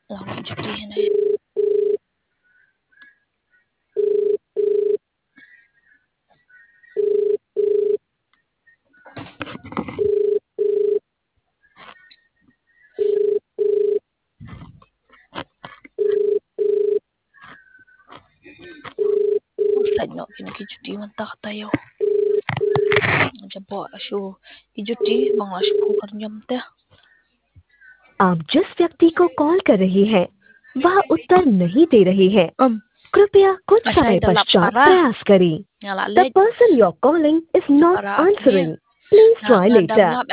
Lagi cuti ni. Tanya kini cuti mentah tayo. Jabo ashu cuti bang ashu kerjam teh. आप जिस व्यक्ति को कॉल कर रही हैं, वह उत्तर नहीं दे रही है। कृपया कुछ समय पश्चात प्रयास करें। The person you're calling is not answering. Please try later.